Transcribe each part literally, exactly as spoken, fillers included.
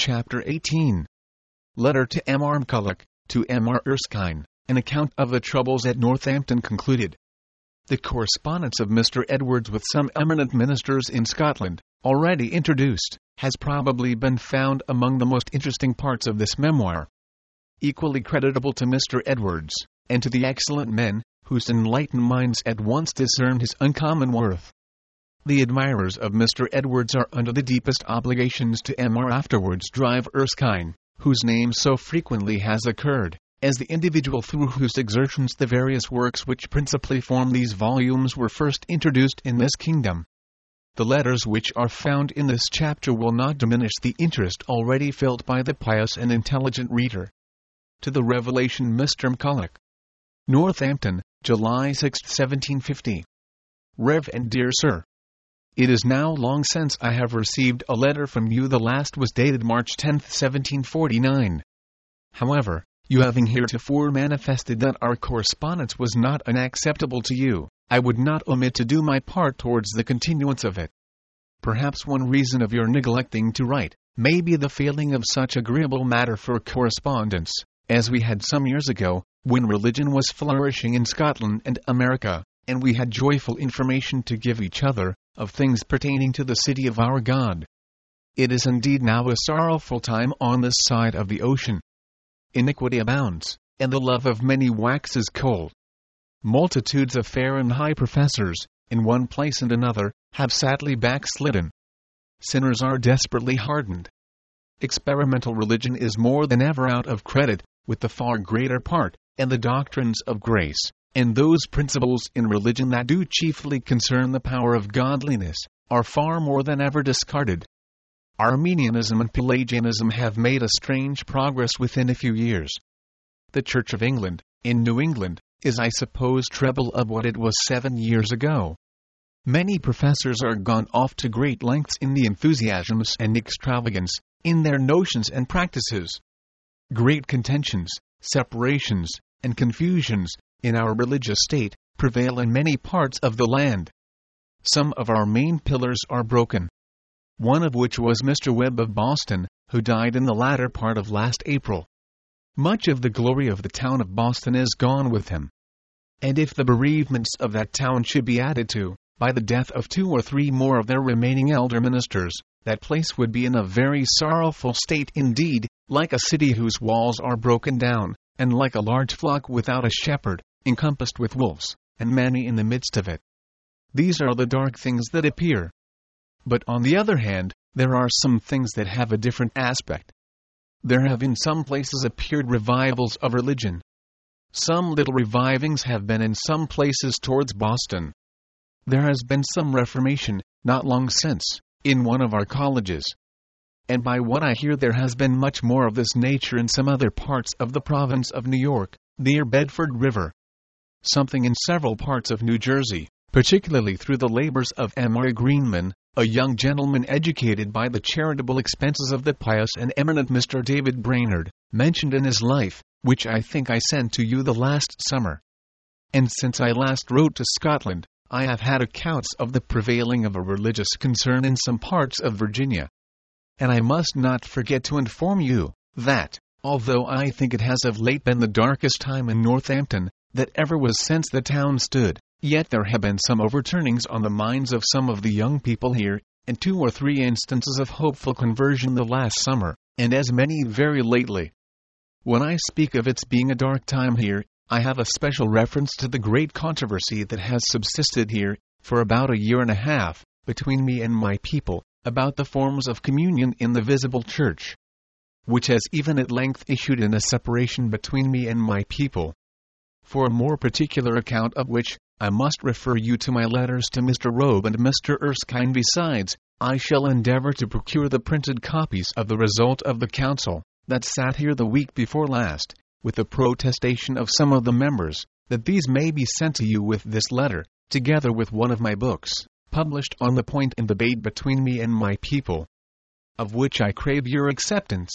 Chapter eighteen. Letter to M R McCulloch, to M R Erskine, an account of the troubles at Northampton concluded. The correspondence of Mister Edwards with some eminent ministers in Scotland, already introduced, has probably been found among the most interesting parts of this memoir. Equally creditable to Mister Edwards, and to the excellent men, whose enlightened minds at once discerned his uncommon worth. The admirers of Mister Edwards are under the deepest obligations to M R afterwards Drive Erskine, whose name so frequently has occurred, as the individual through whose exertions the various works which principally form these volumes were first introduced in this kingdom. The letters which are found in this chapter will not diminish the interest already felt by the pious and intelligent reader. To the Revelation Mister McCulloch. Northampton, July sixth, seventeen fifty. Rev. and Dear Sir, it is now long since I have received a letter from you. The last was dated March tenth, seventeen forty-nine. However, you having heretofore manifested that our correspondence was not unacceptable to you, I would not omit to do my part towards the continuance of it. Perhaps one reason of your neglecting to write may be the failing of such agreeable matter for correspondence as we had some years ago, when religion was flourishing in Scotland and America, and we had joyful information to give each other of things pertaining to the city of our God. It is indeed now a sorrowful time on this side of the ocean. Iniquity abounds, and the love of many waxes cold. Multitudes of fair and high professors, in one place and another, have sadly backslidden. Sinners are desperately hardened. Experimental religion is more than ever out of credit with the far greater part, and the doctrines of grace, and those principles in religion that do chiefly concern the power of godliness, are far more than ever discarded. Arminianism and Pelagianism have made a strange progress within a few years. The Church of England, in New England, is I suppose treble of what it was seven years ago. Many professors are gone off to great lengths in the enthusiasms and extravagance, in their notions and practices. Great contentions, separations, and confusions, in our religious state, prevail in many parts of the land. Some of our main pillars are broken. One of which was Mister Webb of Boston, who died in the latter part of last April. Much of the glory of the town of Boston is gone with him. And if the bereavements of that town should be added to, by the death of two or three more of their remaining elder ministers, that place would be in a very sorrowful state indeed, like a city whose walls are broken down, and like a large flock without a shepherd, encompassed with wolves, and many in the midst of it. These are the dark things that appear. But on the other hand, there are some things that have a different aspect. There have in some places appeared revivals of religion. Some little revivings have been in some places towards Boston. There has been some reformation, not long since, in one of our colleges. And by what I hear there has been much more of this nature in some other parts of the province of New York, near Bedford River. Something in several parts of New Jersey, particularly through the labors of M R Greenman, a young gentleman educated by the charitable expenses of the pious and eminent Mister David Brainerd, mentioned in his life, which I think I sent to you the last summer. And since I last wrote to Scotland, I have had accounts of the prevailing of a religious concern in some parts of Virginia. And I must not forget to inform you, that, although I think it has of late been the darkest time in Northampton, that ever was since the town stood, yet there have been some overturnings on the minds of some of the young people here, and two or three instances of hopeful conversion the last summer, and as many very lately. When I speak of its being a dark time here, I have a special reference to the great controversy that has subsisted here, for about a year and a half, between me and my people, about the forms of communion in the visible church, which has even at length issued in a separation between me and my people. For a more particular account of which, I must refer you to my letters to Mister Robe and Mister Erskine. Besides, I shall endeavor to procure the printed copies of the result of the council that sat here the week before last, with the protestation of some of the members, that these may be sent to you with this letter, together with one of my books, published on the point in debate between me and my people, of which I crave your acceptance.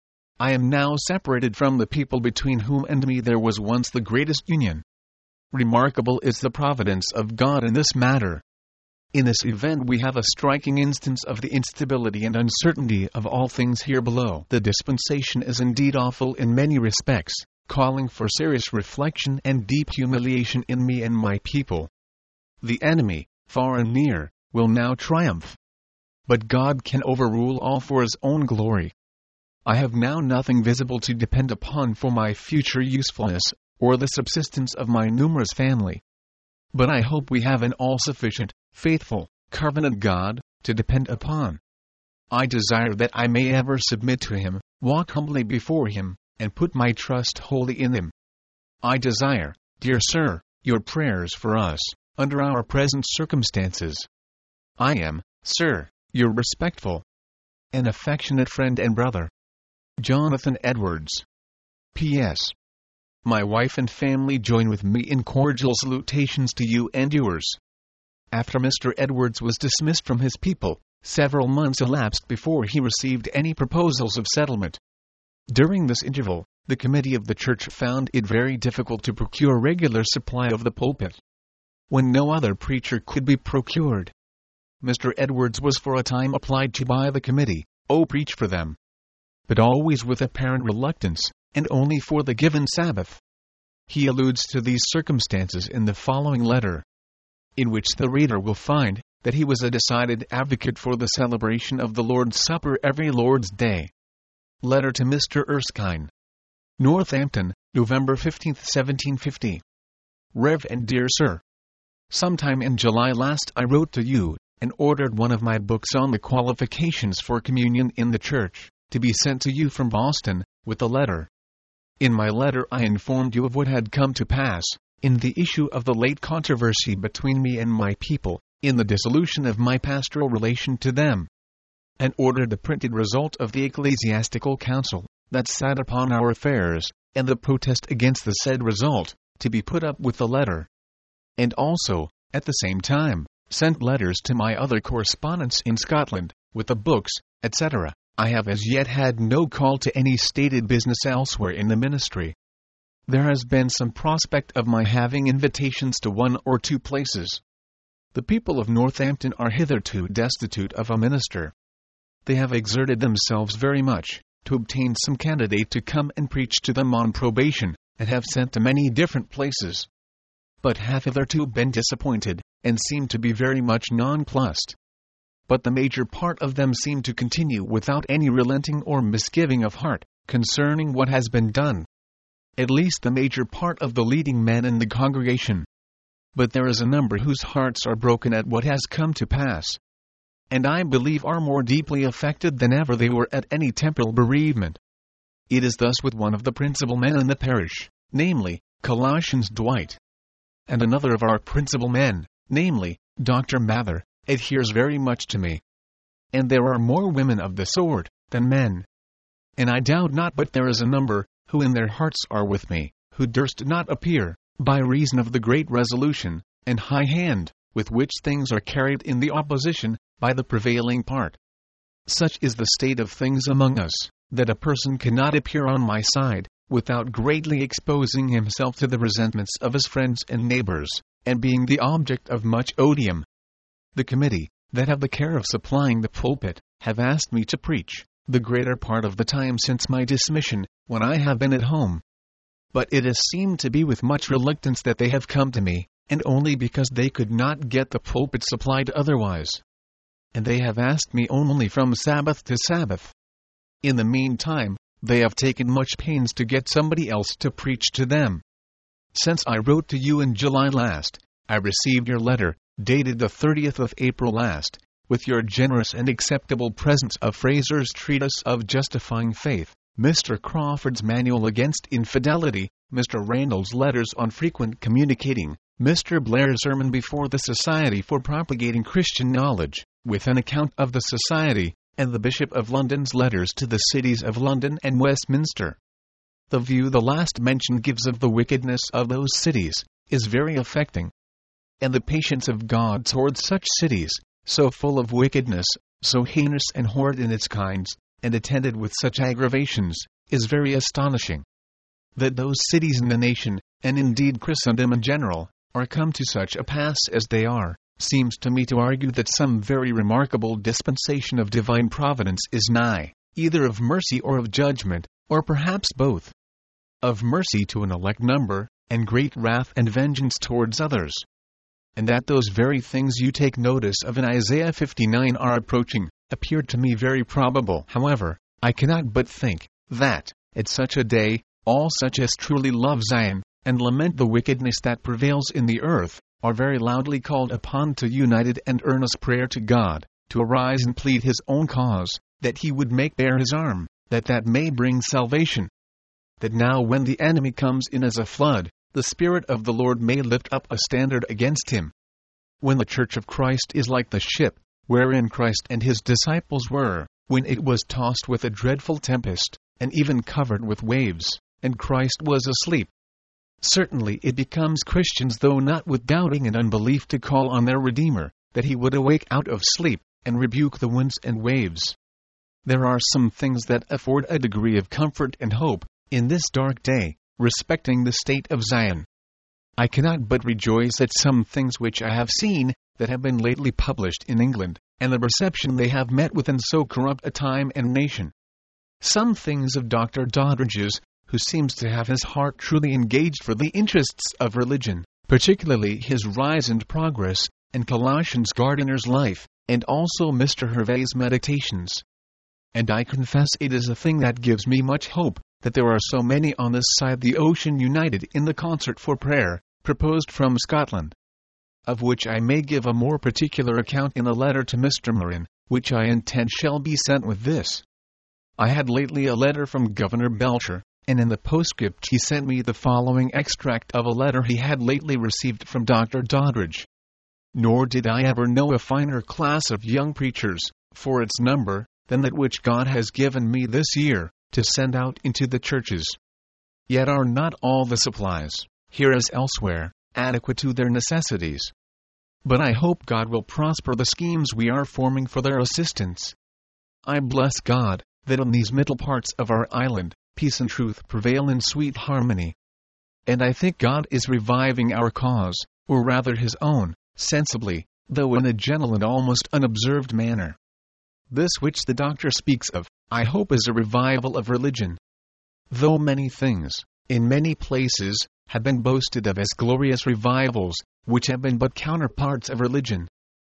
I am now separated from the people between whom and me there was once the greatest union. Remarkable is the providence of God in this matter. In this event we have a striking instance of the instability and uncertainty of all things here below. The dispensation is indeed awful in many respects, calling for serious reflection and deep humiliation in me and my people. The enemy, far and near, will now triumph. But God can overrule all for His own glory. I have now nothing visible to depend upon for my future usefulness, or the subsistence of my numerous family. But I hope we have an all-sufficient, faithful, covenant God, to depend upon. I desire that I may ever submit to Him, walk humbly before Him, and put my trust wholly in Him. I desire, dear sir, your prayers for us, under our present circumstances. I am, sir, your respectful and affectionate friend and brother, Jonathan Edwards. P S My wife and family join with me in cordial salutations to you and yours. After Mister Edwards was dismissed from his people, several months elapsed before he received any proposals of settlement. During this interval, the committee of the church found it very difficult to procure regular supply of the pulpit. When no other preacher could be procured, Mister Edwards was for a time applied to by the committee, "Oh, preach for them," but always with apparent reluctance, and only for the given Sabbath. He alludes to these circumstances in the following letter, in which the reader will find that he was a decided advocate for the celebration of the Lord's Supper every Lord's Day. Letter to Mister Erskine. Northampton, November fifteenth, seventeen fifty. Rev. and dear Sir, sometime in July last I wrote to you, and ordered one of my books on the qualifications for communion in the church, to be sent to you from Boston, with a letter. In my letter I informed you of what had come to pass, in the issue of the late controversy between me and my people, in the dissolution of my pastoral relation to them, and ordered the printed result of the ecclesiastical council, that sat upon our affairs, and the protest against the said result, to be put up with the letter. And also, at the same time, sent letters to my other correspondents in Scotland, with the books, et cetera. I have as yet had no call to any stated business elsewhere in the ministry. There has been some prospect of my having invitations to one or two places. The people of Northampton are hitherto destitute of a minister. They have exerted themselves very much, to obtain some candidate to come and preach to them on probation, and have sent to many different places, but have hitherto been disappointed, and seem to be very much nonplussed. But the major part of them seem to continue without any relenting or misgiving of heart, concerning what has been done. At least the major part of the leading men in the congregation. But there is a number whose hearts are broken at what has come to pass, and I believe are more deeply affected than ever they were at any temporal bereavement. It is thus with one of the principal men in the parish, namely, Colossians Dwight. And another of our principal men, namely, Doctor Mather, adheres very much to me. And there are more women of the sort than men. And I doubt not but there is a number, who in their hearts are with me, who durst not appear, by reason of the great resolution, and high hand, with which things are carried in the opposition, by the prevailing part. Such is the state of things among us, that a person cannot appear on my side, without greatly exposing himself to the resentments of his friends and neighbors, and being the object of much odium. The committee, that have the care of supplying the pulpit, have asked me to preach, the greater part of the time since my dismission, when I have been at home. But it has seemed to be with much reluctance that they have come to me, and only because they could not get the pulpit supplied otherwise. And they have asked me only from Sabbath to Sabbath. In the meantime, they have taken much pains to get somebody else to preach to them. Since I wrote to you in July last, I received your letter, dated the thirtieth of April last, with your generous and acceptable presents of Fraser's Treatise of Justifying Faith, Mister Crawford's Manual Against Infidelity, Mister Randall's Letters on Frequent Communicating, Mister Blair's Sermon before the Society for Propagating Christian Knowledge, with an account of the Society, and the Bishop of London's letters to the cities of London and Westminster. The view the last mentioned gives of the wickedness of those cities, is very affecting. And the patience of God towards such cities, so full of wickedness, so heinous and horrid in its kinds, and attended with such aggravations, is very astonishing. That those cities in the nation, and indeed Christendom in general, are come to such a pass as they are, seems to me to argue that some very remarkable dispensation of divine providence is nigh, either of mercy or of judgment, or perhaps both. Of mercy to an elect number, and great wrath and vengeance towards others. And that those very things you take notice of in Isaiah fifty-nine are approaching, appeared to me very probable. However, I cannot but think, that, at such a day, all such as truly love Zion, and lament the wickedness that prevails in the earth, are very loudly called upon to united and earnest prayer to God, to arise and plead his own cause, that he would make bare his arm, that that may bring salvation. That now when the enemy comes in as a flood, the Spirit of the Lord may lift up a standard against him. When the Church of Christ is like the ship, wherein Christ and his disciples were, when it was tossed with a dreadful tempest, and even covered with waves, and Christ was asleep. Certainly it becomes Christians, though not with doubting and unbelief, to call on their Redeemer, that he would awake out of sleep, and rebuke the winds and waves. There are some things that afford a degree of comfort and hope, in this dark day, respecting the state of Zion. I cannot but rejoice at some things which I have seen, that have been lately published in England, and the reception they have met with in so corrupt a time and nation. Some things of Doctor Doddridge's, who seems to have his heart truly engaged for the interests of religion, particularly his Rise and Progress, and Colossians Gardiner's Life, and also Mister Hervey's Meditations. And I confess it is a thing that gives me much hope, that there are so many on this side the ocean united in the concert for prayer, proposed from Scotland. Of which I may give a more particular account in a letter to Mister Morin, which I intend shall be sent with this. I had lately a letter from Governor Belcher, and in the postscript he sent me the following extract of a letter he had lately received from Doctor Doddridge. Nor did I ever know a finer class of young preachers, for its number, than that which God has given me this year, to send out into the churches. Yet are not all the supplies, here as elsewhere, adequate to their necessities. But I hope God will prosper the schemes we are forming for their assistance. I bless God, that in these middle parts of our island, peace and truth prevail in sweet harmony. And I think God is reviving our cause, or rather his own, sensibly, though in a gentle and almost unobserved manner. This which the doctor speaks of, I hope is a revival of religion. Though many things, in many places, have been boasted of as glorious revivals, which have been but counterparts of religion.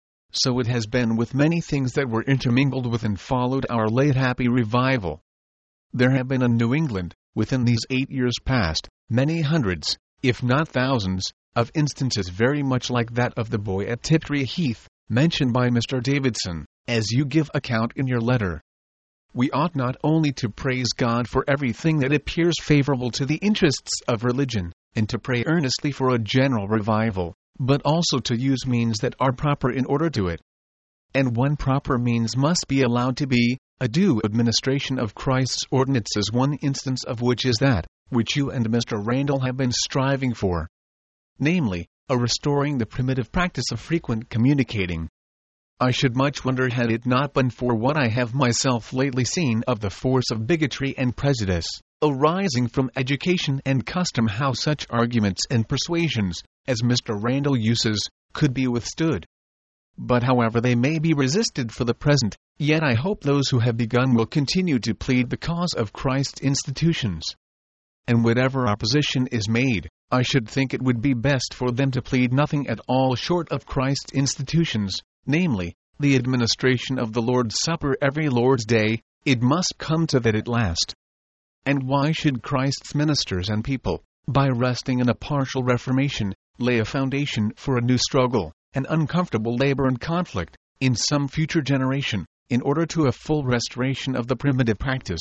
So it has been with many things that were intermingled with and followed our late happy revival. There have been in New England, within these eight years past, many hundreds, if not thousands, of instances very much like that of the boy at Tiptree Heath, mentioned by Mister Davidson, as you give account in your letter. We ought not only to praise God for everything that appears favorable to the interests of religion, and to pray earnestly for a general revival, but also to use means that are proper in order to it. And one proper means must be allowed to be a due administration of Christ's ordinances, one instance of which is that which you and Mister Randall have been striving for, namely, a restoring the primitive practice of frequent communicating. I should much wonder had it not been for what I have myself lately seen of the force of bigotry and prejudice, arising from education and custom, how such arguments and persuasions, as Mister Randall uses, could be withstood. But however they may be resisted for the present, yet I hope those who have begun will continue to plead the cause of Christ's institutions. And whatever opposition is made, I should think it would be best for them to plead nothing at all short of Christ's institutions, namely, the administration of the Lord's Supper every Lord's Day. It must come to that at last. And why should Christ's ministers and people, by resting in a partial reformation, lay a foundation for a new struggle, an uncomfortable labor and conflict, in some future generation, in order to a full restoration of the primitive practice?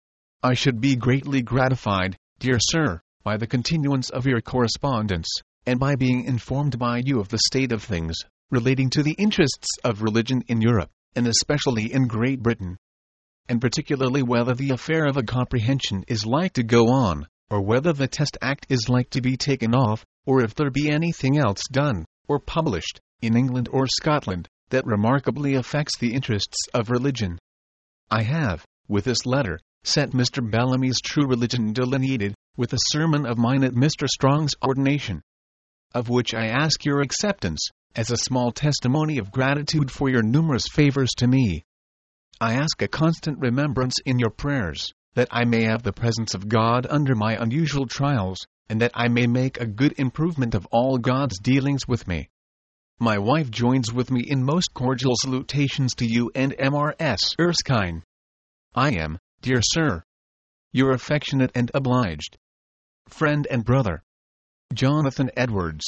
I should be greatly gratified, dear sir, by the continuance of your correspondence, and by being informed by you of the state of things relating to the interests of religion in Europe, and especially in Great Britain, and particularly whether the affair of a comprehension is like to go on, or whether the Test Act is like to be taken off, or if there be anything else done, or published, in England or Scotland, that remarkably affects the interests of religion. I have, with this letter, sent Mister Bellamy's True Religion delineated, with a sermon of mine at Mister Strong's ordination, of which I ask your acceptance, as a small testimony of gratitude for your numerous favors to me. I ask a constant remembrance in your prayers, that I may have the presence of God under my unusual trials, and that I may make a good improvement of all God's dealings with me. My wife joins with me in most cordial salutations to you and M R S Erskine. I am, dear sir, your affectionate and obliged friend and brother, Jonathan Edwards.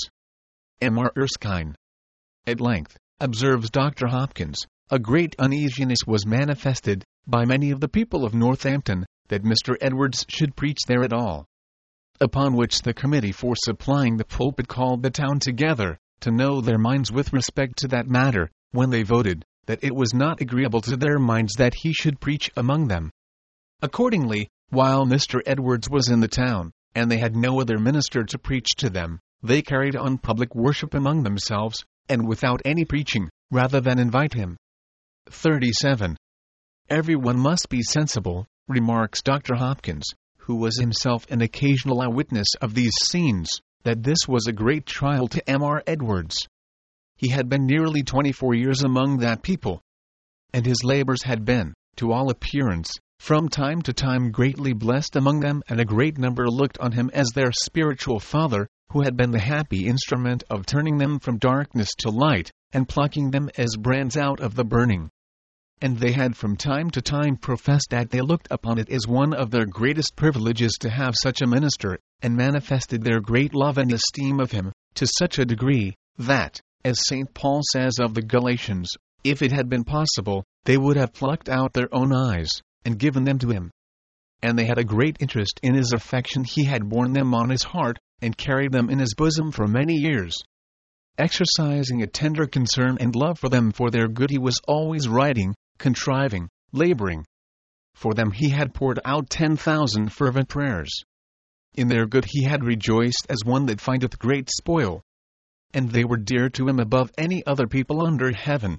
M R Erskine. At length, observes Doctor Hopkins, a great uneasiness was manifested by many of the people of Northampton that Mister Edwards should preach there at all. Upon which the committee for supplying the pulpit called the town together, to know their minds with respect to that matter, when they voted, that it was not agreeable to their minds that he should preach among them. Accordingly, while Mister Edwards was in the town, and they had no other minister to preach to them, they carried on public worship among themselves, and without any preaching, rather than invite him. thirty-seven. Everyone must be sensible, remarks Doctor Hopkins, who was himself an occasional eyewitness of these scenes, that this was a great trial to M R Edwards. He had been nearly twenty-four years among that people, and his labors had been, to all appearance, from time to time greatly blessed among them, and a great number looked on him as their spiritual father, who had been the happy instrument of turning them from darkness to light, and plucking them as brands out of the burning. And they had from time to time professed that they looked upon it as one of their greatest privileges to have such a minister, and manifested their great love and esteem of him, to such a degree, that, as Saint Paul says of the Galatians, if it had been possible, they would have plucked out their own eyes, and given them to him. And they had a great interest in his affection. He had borne them on his heart, and carried them in his bosom for many years. Exercising a tender concern and love for them for their good, he was always writing, contriving, laboring. For them he had poured out ten thousand fervent prayers. In their good he had rejoiced as one that findeth great spoil. And they were dear to him above any other people under heaven.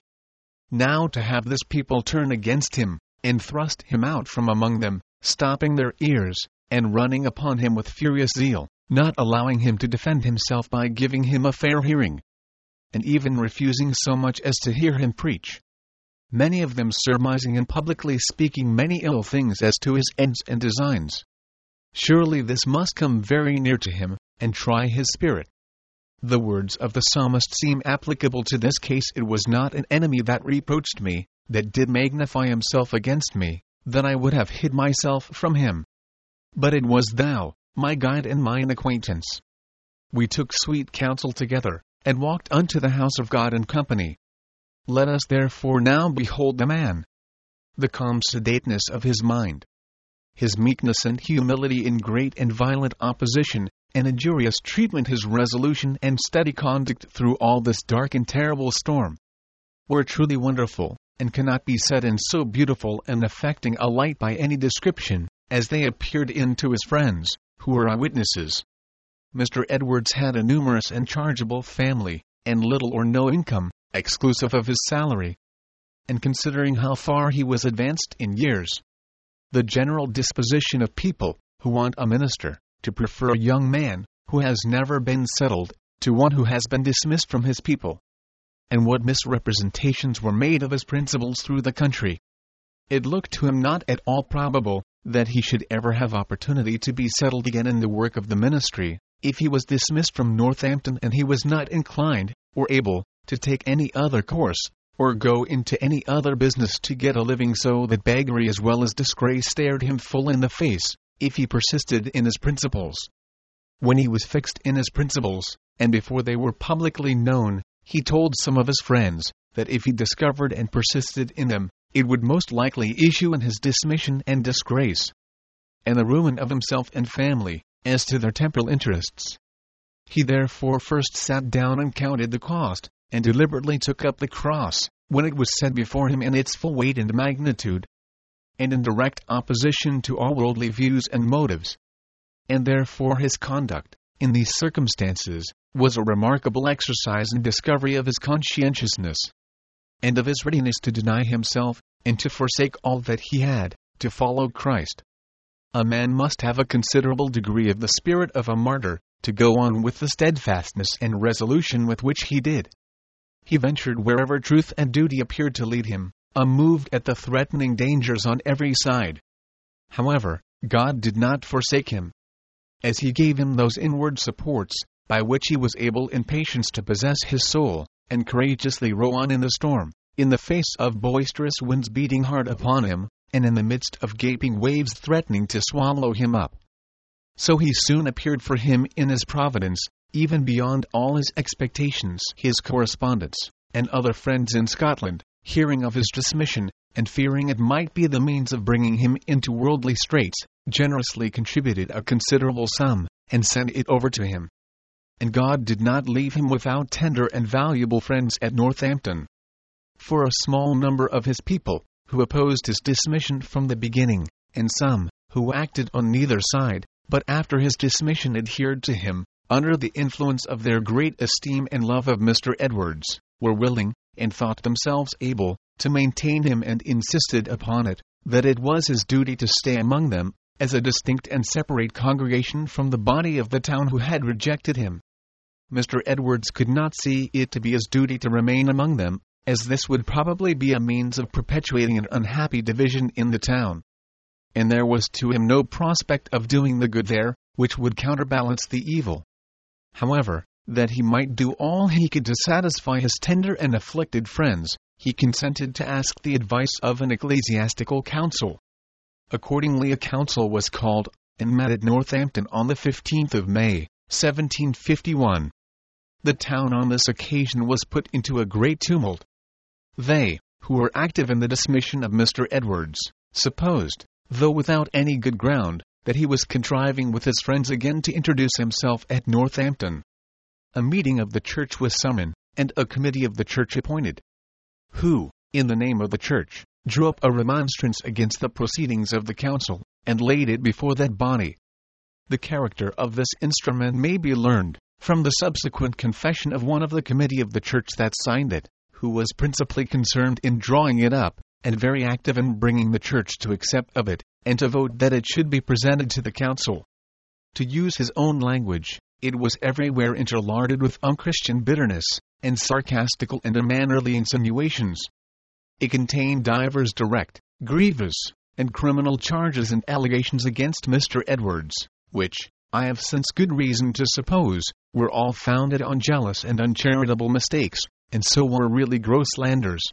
Now to have this people turn against him, and thrust him out from among them, stopping their ears, and running upon him with furious zeal, not allowing him to defend himself by giving him a fair hearing, and even refusing so much as to hear him preach. Many of them surmising and publicly speaking many ill things as to his ends and designs. Surely this must come very near to him, and try his spirit. The words of the psalmist seem applicable to this case. It was not an enemy that reproached me, that did magnify himself against me, that I would have hid myself from him. But it was thou, my guide and mine acquaintance. We took sweet counsel together, and walked unto the house of God in company. Let us therefore now behold the man. The calm sedateness of his mind, his meekness and humility in great and violent opposition, and injurious treatment, his resolution and steady conduct through all this dark and terrible storm, were truly wonderful, and cannot be set in so beautiful and affecting a light by any description, as they appeared in to his friends, who were eyewitnesses. Mister Edwards had a numerous and chargeable family, and little or no income, exclusive of his salary. And considering how far he was advanced in years, the general disposition of people, who want a minister, to prefer a young man, who has never been settled, to one who has been dismissed from his people, and what misrepresentations were made of his principles through the country, it looked to him not at all probable that he should ever have opportunity to be settled again in the work of the ministry, if he was dismissed from Northampton and he was not inclined, or able, to take any other course, or go into any other business to get a living, so that beggary as well as disgrace stared him full in the face, if he persisted in his principles. When he was fixed in his principles, and before they were publicly known, he told some of his friends, that if he discovered and persisted in them, it would most likely issue in his dismission and disgrace, and the ruin of himself and family, as to their temporal interests. He therefore first sat down and counted the cost, and deliberately took up the cross, when it was set before him in its full weight and magnitude, and in direct opposition to all worldly views and motives. And therefore his conduct, in these circumstances, was a remarkable exercise and discovery of his conscientiousness, and of his readiness to deny himself, and to forsake all that he had, to follow Christ. A man must have a considerable degree of the spirit of a martyr, to go on with the steadfastness and resolution with which he did. he ventured wherever truth and duty appeared to lead him, unmoved at the threatening dangers on every side. However, God did not forsake him, as he gave him those inward supports, by which he was able in patience to possess his soul, and courageously row on in the storm, in the face of boisterous winds beating hard upon him, and in the midst of gaping waves threatening to swallow him up. So he soon appeared for him in his providence, even beyond all his expectations. His correspondents, and other friends in Scotland, hearing of his dismission, and fearing it might be the means of bringing him into worldly straits, generously contributed a considerable sum, and sent it over to him. And God did not leave him without tender and valuable friends at Northampton. For a small number of his people, who opposed his dismission from the beginning, and some, who acted on neither side, but after his dismission adhered to him, under the influence of their great esteem and love of Mister Edwards, were willing, and thought themselves able, to maintain him, and insisted upon it, that it was his duty to stay among them, as a distinct and separate congregation from the body of the town who had rejected him. Mister Edwards could not see it to be his duty to remain among them, as this would probably be a means of perpetuating an unhappy division in the town. And there was to him no prospect of doing the good there, which would counterbalance the evil. However, that he might do all he could to satisfy his tender and afflicted friends, he consented to ask the advice of an ecclesiastical council. Accordingly a council was called, and met at Northampton on the fifteenth of May, seventeen fifty-one. The town on this occasion was put into a great tumult. They, who were active in the dismission of Mister Edwards, supposed, though without any good ground, that he was contriving with his friends again to introduce himself at Northampton. A meeting of the church was summoned, and a committee of the church appointed, who, in the name of the church, drew up a remonstrance against the proceedings of the council, and laid it before that body. The character of this instrument may be learned from the subsequent confession of one of the committee of the church that signed it, who was principally concerned in drawing it up, and very active in bringing the church to accept of it, and to vote that it should be presented to the council. To use his own language, it was everywhere interlarded with unchristian bitterness, and sarcastical and unmannerly insinuations. It contained divers direct, grievous, and criminal charges and allegations against Mister Edwards, which, I have since good reason to suppose, were all founded on jealous and uncharitable mistakes, and so were really gross slanders.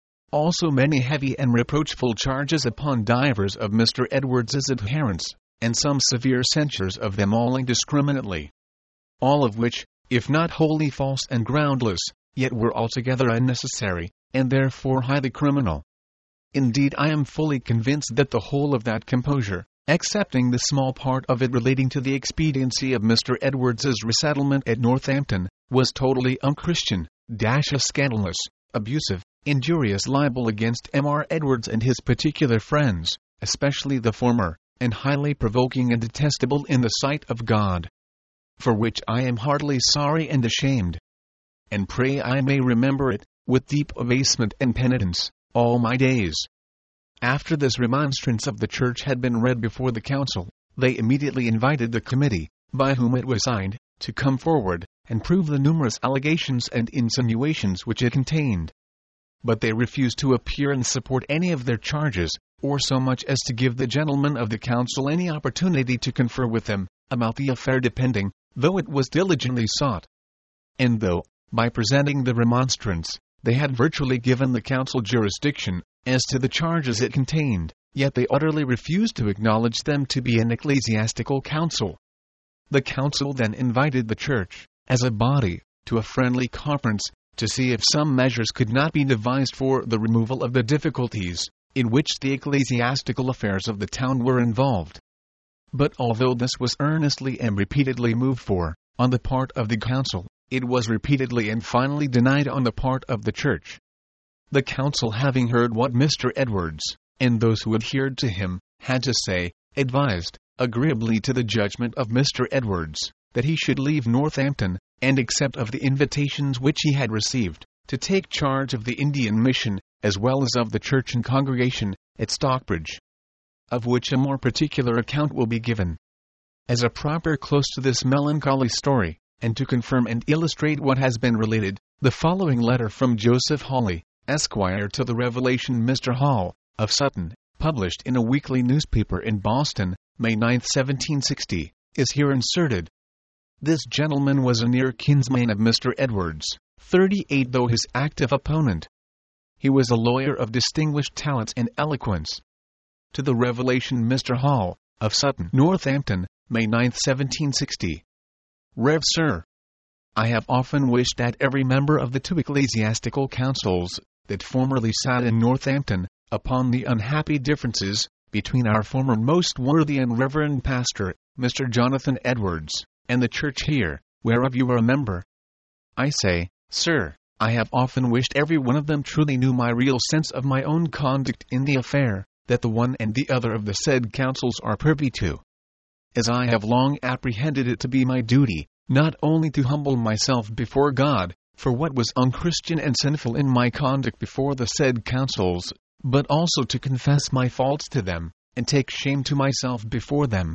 Also many heavy and reproachful charges upon divers of Mister Edwards's adherents, and some severe censures of them all indiscriminately. All of which, if not wholly false and groundless, yet were altogether unnecessary, and therefore highly criminal. Indeed, I am fully convinced that the whole of that composure, excepting the small part of it relating to the expediency of Mister Edwards's resettlement at Northampton, was totally unchristian, dash scandalous, abusive, injurious libel against M R Edwards and his particular friends, especially the former, and highly provoking and detestable in the sight of God. For which I am heartily sorry and ashamed. And pray I may remember it, with deep abasement and penitence, all my days. After this remonstrance of the church had been read before the council, they immediately invited the committee, by whom it was signed, to come forward, and prove the numerous allegations and insinuations which it contained. But they refused to appear and support any of their charges, or so much as to give the gentlemen of the council any opportunity to confer with them, about the affair depending, though it was diligently sought. And though, by presenting the remonstrance, they had virtually given the council jurisdiction, as to the charges it contained, yet they utterly refused to acknowledge them to be an ecclesiastical council. The council then invited the church, as a body, to a friendly conference, to see if some measures could not be devised for the removal of the difficulties, in which the ecclesiastical affairs of the town were involved. But although this was earnestly and repeatedly moved for, on the part of the council, it was repeatedly and finally denied on the part of the church. The council, having heard what Mister Edwards, and those who adhered to him, had to say, advised, agreeably to the judgment of Mister Edwards, that he should leave Northampton, and accept of the invitations which he had received, to take charge of the Indian mission, as well as of the church and congregation, at Stockbridge. Of which a more particular account will be given. As a proper close to this melancholy story, and to confirm and illustrate what has been related, the following letter from Joseph Hawley, Esquire, to the Revelation Mister Hall, of Sutton, published in a weekly newspaper in Boston, May ninth, seventeen sixty, is here inserted. This gentleman was a near kinsman of Mister Edwards, thirty-eight though his active opponent. He was a lawyer of distinguished talents and eloquence. To the Revelation Mister Hall, of Sutton, Northampton, May ninth, seventeen sixty. Rev. Sir, I have often wished that every member of the two ecclesiastical councils that formerly sat in Northampton, upon the unhappy differences between our former most worthy and reverend pastor, Mister Jonathan Edwards, and the church here, whereof you are a member. I say, Sir, I have often wished every one of them truly knew my real sense of my own conduct in the affair, that the one and the other of the said councils are privy to. As I have long apprehended it to be my duty, not only to humble myself before God, for what was unchristian and sinful in my conduct before the said councils, but also to confess my faults to them, and take shame to myself before them.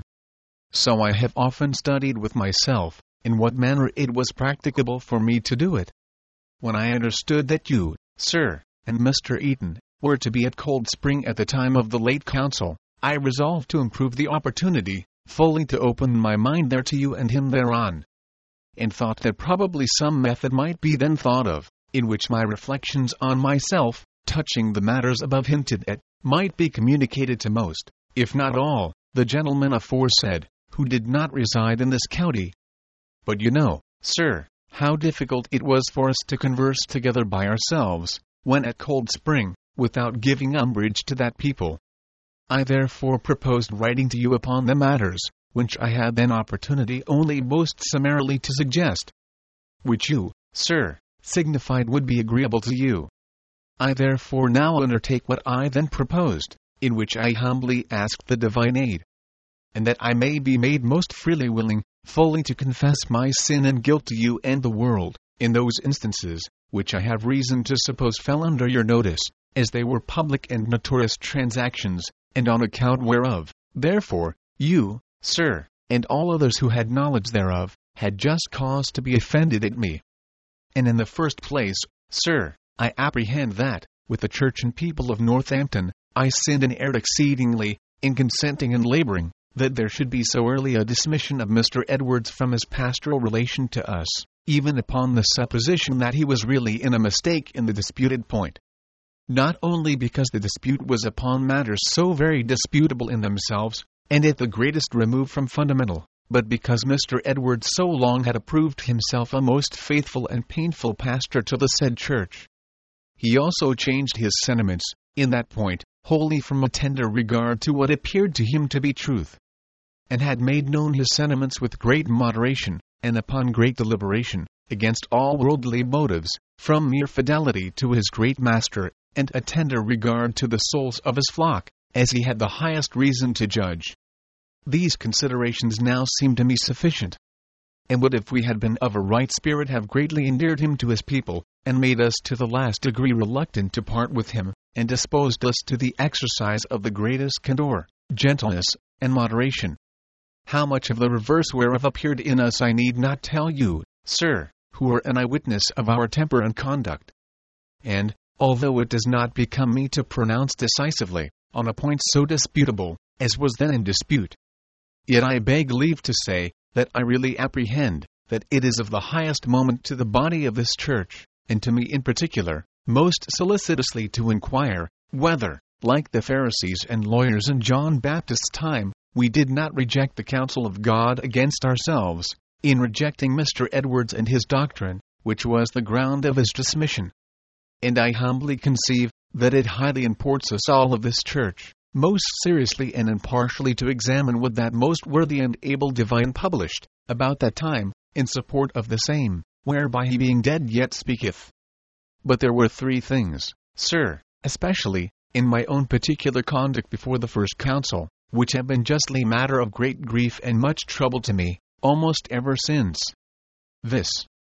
So I have often studied with myself, in what manner it was practicable for me to do it. When I understood that you, Sir, and Mister Eaton, were to be at Cold Spring at the time of the late council, I resolved to improve the opportunity, fully to open my mind there to you and him thereon, and thought that probably some method might be then thought of, in which my reflections on myself, touching the matters above hinted at, might be communicated to most, if not all, the gentlemen aforesaid, who did not reside in this county. But you know, Sir, how difficult it was for us to converse together by ourselves, when at Cold Spring, without giving umbrage to that people. I therefore proposed writing to you upon the matters, which I had then opportunity only most summarily to suggest, which you, Sir, signified would be agreeable to you. I therefore now undertake what I then proposed, in which I humbly ask the divine aid, and that I may be made most freely willing, fully to confess my sin and guilt to you and the world, in those instances, which I have reason to suppose fell under your notice, as they were public and notorious transactions, and on account whereof, therefore, you, Sir, and all others who had knowledge thereof, had just cause to be offended at me. And in the first place, Sir, I apprehend that, with the church and people of Northampton, I sinned and erred exceedingly, in consenting and laboring, that there should be so early a dismission of Mister Edwards from his pastoral relation to us, even upon the supposition that he was really in a mistake in the disputed point. Not only because the dispute was upon matters so very disputable in themselves, and at the greatest remove from fundamental, but because Mister Edwards so long had approved himself a most faithful and painful pastor to the said church. He also changed his sentiments, in that point, wholly from a tender regard to what appeared to him to be truth, and had made known his sentiments with great moderation, and upon great deliberation, against all worldly motives, from mere fidelity to his great master, and a tender regard to the souls of his flock, as he had the highest reason to judge. These considerations now seem to me sufficient, and would, if we had been of a right spirit, have greatly endeared him to his people, and made us to the last degree reluctant to part with him, and disposed us to the exercise of the greatest candor, gentleness, and moderation. How much of the reverse whereof appeared in us I need not tell you, Sir, who are an eyewitness of our temper and conduct. And, although it does not become me to pronounce decisively, on a point so disputable, as was then in dispute, yet I beg leave to say, that I really apprehend, that it is of the highest moment to the body of this church, and to me in particular, most solicitously to inquire, whether, like the Pharisees and lawyers in John Baptist's time, we did not reject the counsel of God against ourselves, in rejecting Mister Edwards and his doctrine, which was the ground of his dismission. And I humbly conceive, that it highly imports us all of this church, most seriously and impartially to examine what that most worthy and able divine published, about that time, in support of the same, whereby he being dead yet speaketh. But there were three things, Sir, especially, in my own particular conduct before the first council, which have been justly matter of great grief and much trouble to me, almost ever since. This.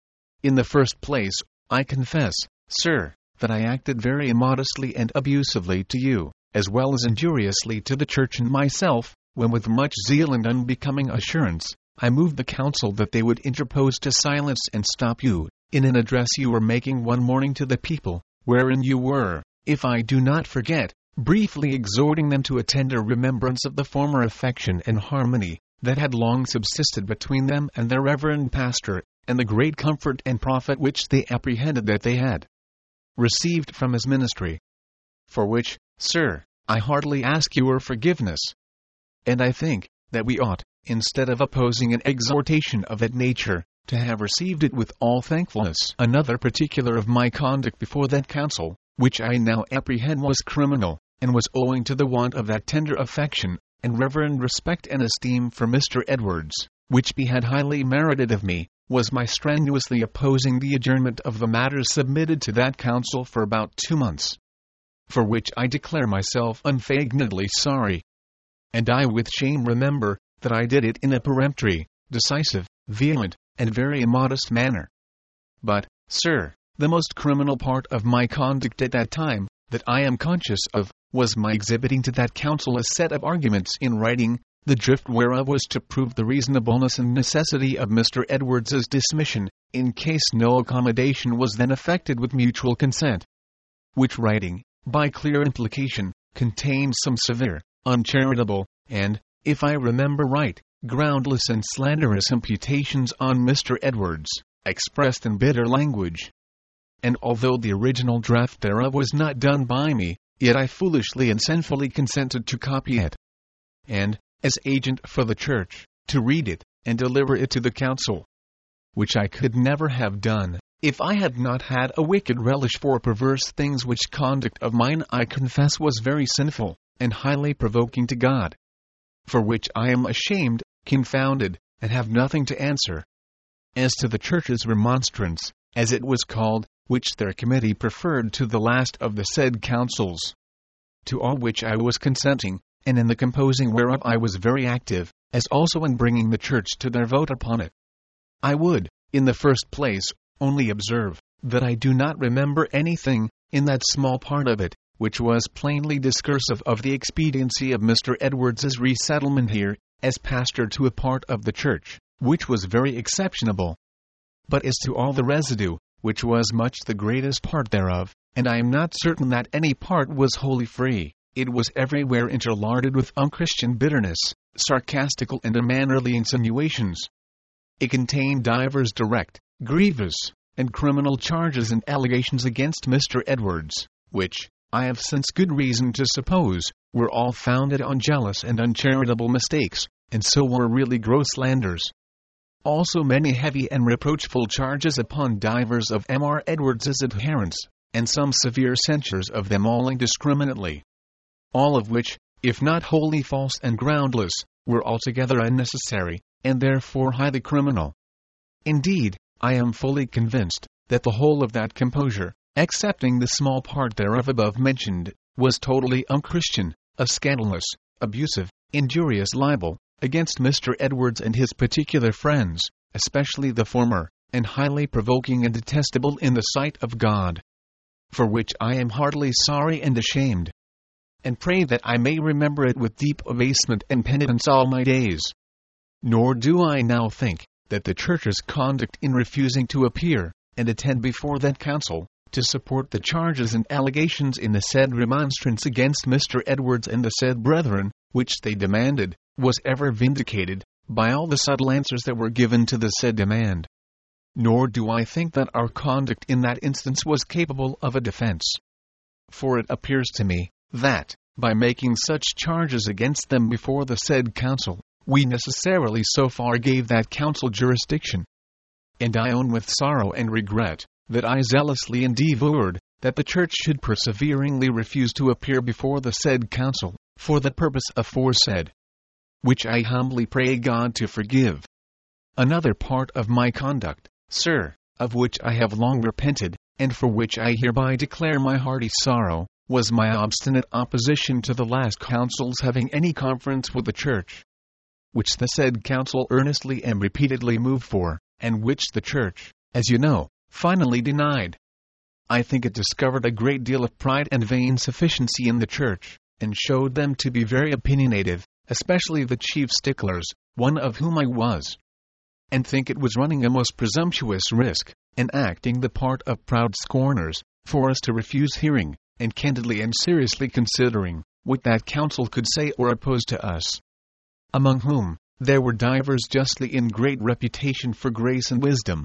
In the first place, I confess, Sir, that I acted very immodestly and abusively to you, as well as injuriously to the church and myself, when with much zeal and unbecoming assurance, I moved the council that they would interpose to silence and stop you, in an address you were making one morning to the people, wherein you were, if I do not forget, briefly exhorting them to a tender remembrance of the former affection and harmony that had long subsisted between them and their reverend pastor, and the great comfort and profit which they apprehended that they had received from his ministry. For which, sir, I heartily ask your forgiveness. And I think that we ought, instead of opposing an exhortation of that nature, to have received it with all thankfulness. Another particular of my conduct before that council, which I now apprehend was criminal, and was owing to the want of that tender affection, and reverend respect and esteem for Mister Edwards, which he had highly merited of me, was my strenuously opposing the adjournment of the matters submitted to that council for about two months. For which I declare myself unfeignedly sorry. And I with shame remember, that I did it in a peremptory, decisive, vehement, and very immodest manner. But, sir, the most criminal part of my conduct at that time, that I am conscious of, was my exhibiting to that council a set of arguments in writing, the drift whereof was to prove the reasonableness and necessity of Mister Edwards's dismission, in case no accommodation was then effected with mutual consent. Which writing, by clear implication, contains some severe, uncharitable, and, if I remember right, groundless and slanderous imputations on Mister Edwards, expressed in bitter language. And although the original draft thereof was not done by me, yet I foolishly and sinfully consented to copy it, and, as agent for the church, to read it, and deliver it to the council. Which I could never have done, if I had not had a wicked relish for perverse things, which conduct of mine I confess was very sinful, and highly provoking to God. For which I am ashamed, confounded, and have nothing to answer. As to the church's remonstrance, as it was called, which their committee preferred to the last of the said councils, to all which I was consenting, and in the composing whereof I was very active, as also in bringing the church to their vote upon it. I would, in the first place, only observe, that I do not remember anything, in that small part of it, which was plainly discursive of the expediency of Mister Edwards's resettlement here, as pastor to a part of the church, which was very exceptionable. But as to all the residue, which was much the greatest part thereof, and I am not certain that any part was wholly free, it was everywhere interlarded with unchristian bitterness, sarcastical and unmannerly insinuations. It contained divers direct, grievous, and criminal charges and allegations against Mister Edwards, which, I have since good reason to suppose, were all founded on jealous and uncharitable mistakes, and so were really gross slanders. Also many heavy and reproachful charges upon divers of Mister Edwards's adherents, and some severe censures of them all indiscriminately. All of which, if not wholly false and groundless, were altogether unnecessary, and therefore highly criminal. Indeed, I am fully convinced, that the whole of that composure, excepting the small part thereof above mentioned, was totally unchristian, a scandalous, abusive, injurious libel, against Mister Edwards and his particular friends, especially the former, and highly provoking and detestable in the sight of God. For which I am heartily sorry and ashamed, and pray that I may remember it with deep abasement and penitence all my days. Nor do I now think, that the church's conduct in refusing to appear, and attend before that council, to support the charges and allegations in the said remonstrance against Mister Edwards and the said brethren, which they demanded, was ever vindicated, by all the subtle answers that were given to the said demand. Nor do I think that our conduct in that instance was capable of a defense. For it appears to me, that, by making such charges against them before the said council, we necessarily so far gave that council jurisdiction. And I own with sorrow and regret, that I zealously endeavored, that the church should perseveringly refuse to appear before the said council, for the purpose aforesaid. Which I humbly pray God to forgive. Another part of my conduct, sir, of which I have long repented, and for which I hereby declare my hearty sorrow, was my obstinate opposition to the last council's having any conference with the church, which the said council earnestly and repeatedly moved for, and which the church, as you know, finally denied. I think it discovered a great deal of pride and vain sufficiency in the church, and showed them to be very opinionative, especially the chief sticklers, one of whom I was, and think it was running a most presumptuous risk, and acting the part of proud scorners, for us to refuse hearing, and candidly and seriously considering, what that council could say or oppose to us. Among whom, there were divers justly in great reputation for grace and wisdom.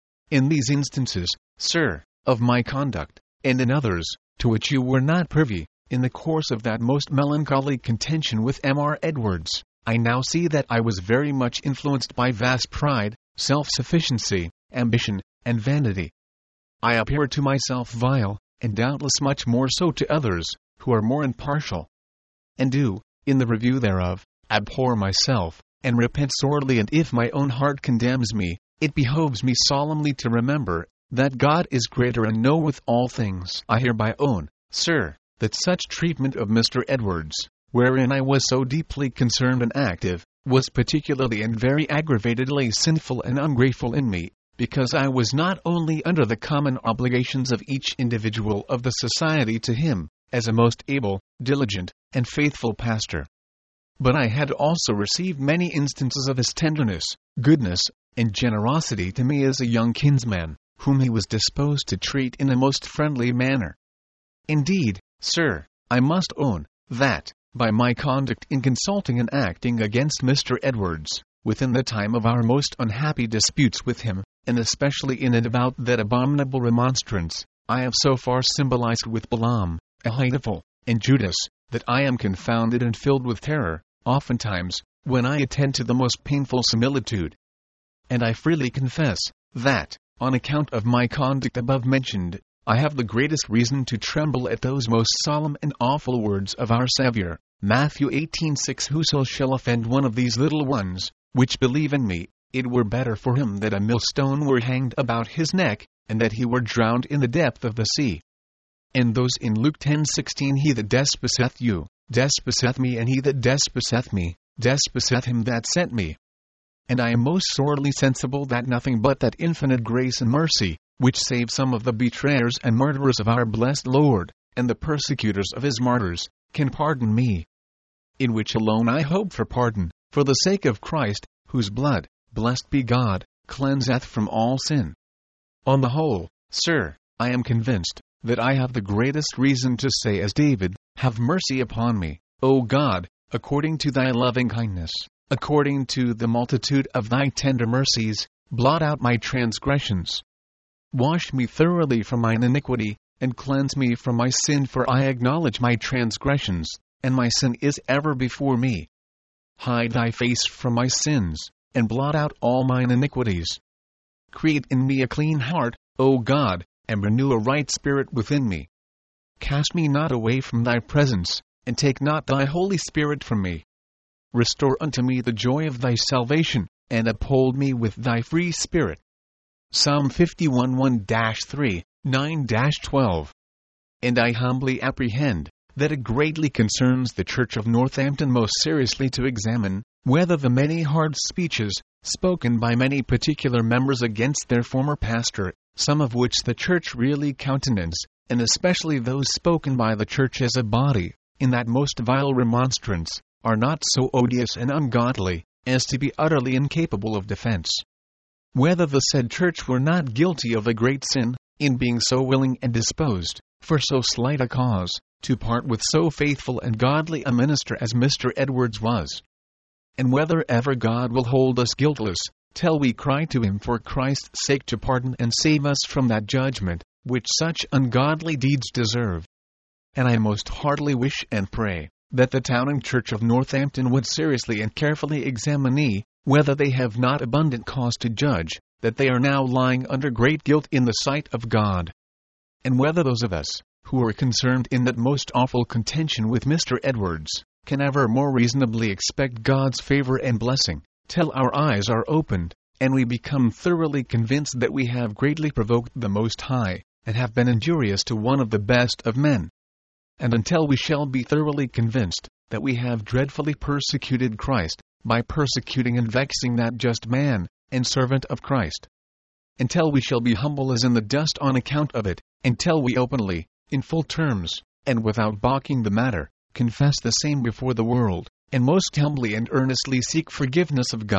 In these instances, sir, of my conduct, and in others, to which you were not privy, in the course of that most melancholy contention with M R Edwards, I now see that I was very much influenced by vast pride, self-sufficiency, ambition, and vanity. I appear to myself vile, and doubtless much more so to others, who are more impartial, and do, in the review thereof, abhor myself, and repent sorely. And if my own heart condemns me, it behoves me solemnly to remember, that God is greater and knoweth all things. I hereby own, sir, that such treatment of Mister Edwards, wherein I was so deeply concerned and active, was particularly and very aggravatedly sinful and ungrateful in me, because I was not only under the common obligations of each individual of the society to him, as a most able, diligent, and faithful pastor, but I had also received many instances of his tenderness, goodness, and generosity to me as a young kinsman, whom he was disposed to treat in a most friendly manner. Indeed, sir, I must own, that, by my conduct in consulting and acting against Mister Edwards, within the time of our most unhappy disputes with him, and especially in and about that abominable remonstrance, I have so far symbolized with Balaam, Ahithophel, and Judas, that I am confounded and filled with terror, oftentimes, when I attend to the most painful similitude. And I freely confess, that, on account of my conduct above mentioned, I have the greatest reason to tremble at those most solemn and awful words of our Saviour, Matthew eighteen six. Whoso shall offend one of these little ones, which believe in me, it were better for him that a millstone were hanged about his neck, and that he were drowned in the depth of the sea. And those in Luke ten sixteen. He that despiseth you, despiseth me, and he that despiseth me, despiseth him that sent me. And I am most sorely sensible that nothing but that infinite grace and mercy, which saved some of the betrayers and murderers of our blessed Lord, and the persecutors of his martyrs, can pardon me. In which alone I hope for pardon, for the sake of Christ, whose blood, blessed be God, cleanseth from all sin. On the whole, sir, I am convinced, that I have the greatest reason to say as David, Have mercy upon me, O God, according to thy loving kindness, according to the multitude of thy tender mercies, blot out my transgressions. Wash me thoroughly from mine iniquity, and cleanse me from my sin, for I acknowledge my transgressions, and my sin is ever before me. Hide thy face from my sins, and blot out all mine iniquities. Create in me a clean heart, O God, and renew a right spirit within me. Cast me not away from thy presence, and take not thy Holy Spirit from me. Restore unto me the joy of thy salvation, and uphold me with thy free spirit. Psalm fifty-one one three, nine twelve. And I humbly apprehend, that it greatly concerns the Church of Northampton most seriously to examine, whether the many hard speeches, spoken by many particular members against their former pastor, some of which the Church really countenance, and especially those spoken by the Church as a body, in that most vile remonstrance, are not so odious and ungodly, as to be utterly incapable of defense. Whether the said Church were not guilty of a great sin, in being so willing and disposed, for so slight a cause, to part with so faithful and godly a minister as Mister Edwards was. And whether ever God will hold us guiltless, till we cry to him for Christ's sake to pardon and save us from that judgment, which such ungodly deeds deserve. And I most heartily wish and pray, that the town and church of Northampton would seriously and carefully examine whether they have not abundant cause to judge, that they are now lying under great guilt in the sight of God. And whether those of us, who are concerned in that most awful contention with Mister Edwards, can ever more reasonably expect God's favor and blessing, till our eyes are opened, and we become thoroughly convinced that we have greatly provoked the Most High, and have been injurious to one of the best of men. And until we shall be thoroughly convinced, that we have dreadfully persecuted Christ, by persecuting and vexing that just man, and servant of Christ. Until we shall be humble as in the dust on account of it, until we openly, in full terms, and without balking the matter, confess the same before the world, and most humbly and earnestly seek forgiveness of God,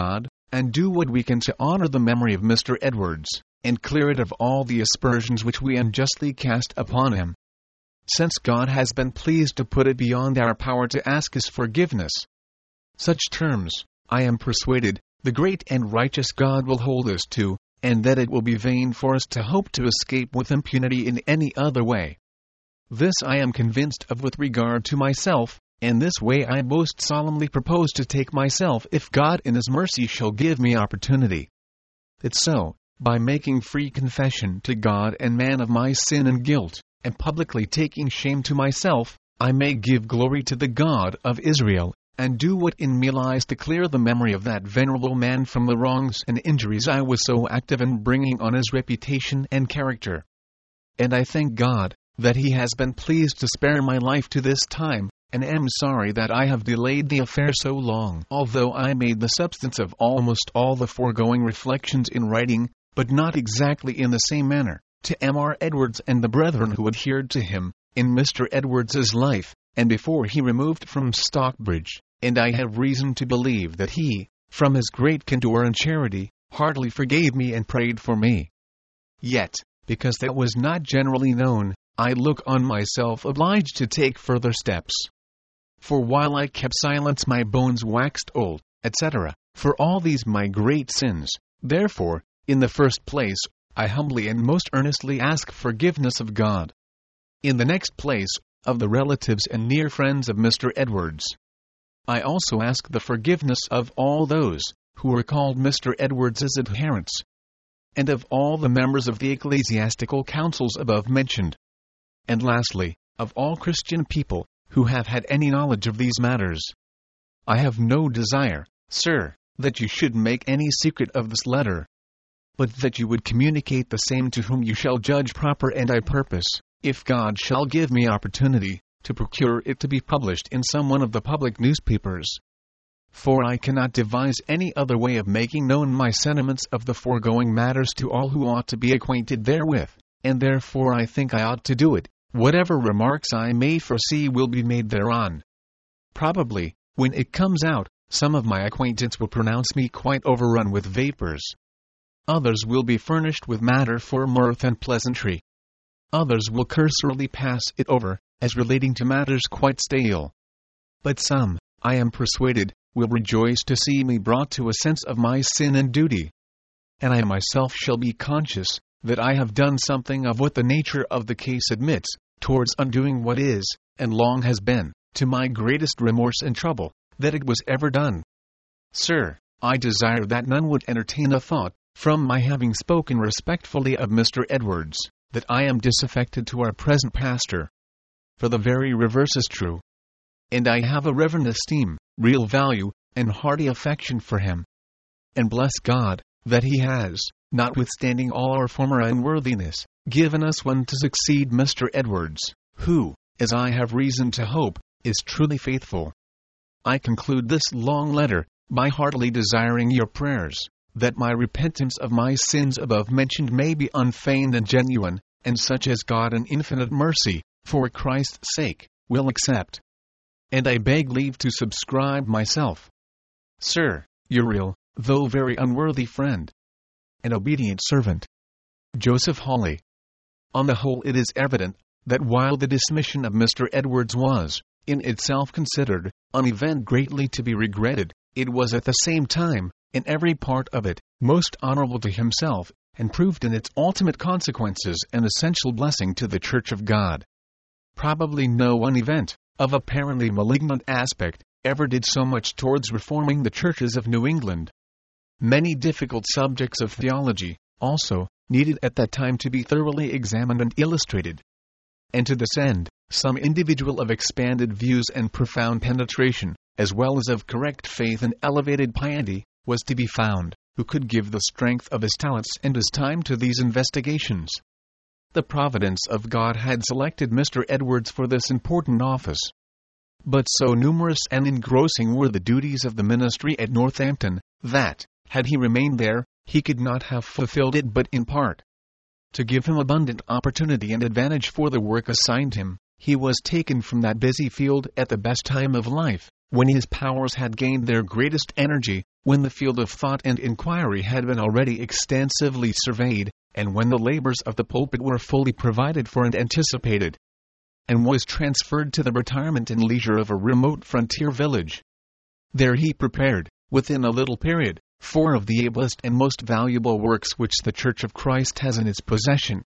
and do what we can to honor the memory of Mister Edwards, and clear it of all the aspersions which we unjustly cast upon him. Since God has been pleased to put it beyond our power to ask his forgiveness, such terms, I am persuaded, the great and righteous God will hold us to, and that it will be vain for us to hope to escape with impunity in any other way. This I am convinced of with regard to myself, and this way I most solemnly propose to take myself if God in his mercy shall give me opportunity. That so, by making free confession to God and man of my sin and guilt, and publicly taking shame to myself, I may give glory to the God of Israel, and do what in me lies to clear the memory of that venerable man from the wrongs and injuries I was so active in bringing on his reputation and character. And I thank God, that he has been pleased to spare my life to this time, and am sorry that I have delayed the affair so long, although I made the substance of almost all the foregoing reflections in writing, but not exactly in the same manner, to M R Edwards and the brethren who adhered to him, in Mister Edwards's life, and before he removed from Stockbridge, and I have reason to believe that he, from his great candour and charity, heartily forgave me and prayed for me. Yet, because that was not generally known, I look on myself obliged to take further steps. For while I kept silence my bones waxed old, et cetera, for all these my great sins. Therefore, in the first place, I humbly and most earnestly ask forgiveness of God. In the next place, of the relatives and near friends of Mister Edwards. I also ask the forgiveness of all those who are called Mister Edwards's adherents, and of all the members of the ecclesiastical councils above mentioned. And lastly, of all Christian people who have had any knowledge of these matters. I have no desire, sir, that you should make any secret of this letter, but that you would communicate the same to whom you shall judge proper, and I purpose, if God shall give me opportunity, to procure it to be published in some one of the public newspapers. For I cannot devise any other way of making known my sentiments of the foregoing matters to all who ought to be acquainted therewith, and therefore I think I ought to do it, whatever remarks I may foresee will be made thereon. Probably, when it comes out, some of my acquaintance will pronounce me quite overrun with vapors. Others will be furnished with matter for mirth and pleasantry. Others will cursorily pass it over, as relating to matters quite stale. But some, I am persuaded, will rejoice to see me brought to a sense of my sin and duty. And I myself shall be conscious, that I have done something of what the nature of the case admits, towards undoing what is, and long has been, to my greatest remorse and trouble, that it was ever done. Sir, I desire that none would entertain a thought, from my having spoken respectfully of Mister Edwards, that I am disaffected to our present pastor. For the very reverse is true. And I have a reverent esteem, real value, and hearty affection for him. And bless God, that he has, notwithstanding all our former unworthiness, given us one to succeed Mister Edwards, who, as I have reason to hope, is truly faithful. I conclude this long letter, by heartily desiring your prayers, that my repentance of my sins above mentioned may be unfeigned and genuine, and such as God in infinite mercy, for Christ's sake, will accept. And I beg leave to subscribe myself, Sir, your real, though very unworthy friend, and obedient servant, Joseph Hawley. On the whole, it is evident that while the dismission of Mister Edwards was, in itself considered, an event greatly to be regretted, it was at the same time, in every part of it, most honorable to himself, and proved in its ultimate consequences an essential blessing to the Church of God. Probably no one event, of apparently malignant aspect, ever did so much towards reforming the churches of New England. Many difficult subjects of theology, also, needed at that time to be thoroughly examined and illustrated. And to this end, some individual of expanded views and profound penetration, as well as of correct faith and elevated piety, was to be found, who could give the strength of his talents and his time to these investigations. The providence of God had selected Mister Edwards for this important office. But so numerous and engrossing were the duties of the ministry at Northampton, that, had he remained there, he could not have fulfilled it but in part. To give him abundant opportunity and advantage for the work assigned him, he was taken from that busy field at the best time of life, when his powers had gained their greatest energy, when the field of thought and inquiry had been already extensively surveyed, and when the labors of the pulpit were fully provided for and anticipated, and was transferred to the retirement and leisure of a remote frontier village. There he prepared, within a little period, four of the ablest and most valuable works which the Church of Christ has in its possession.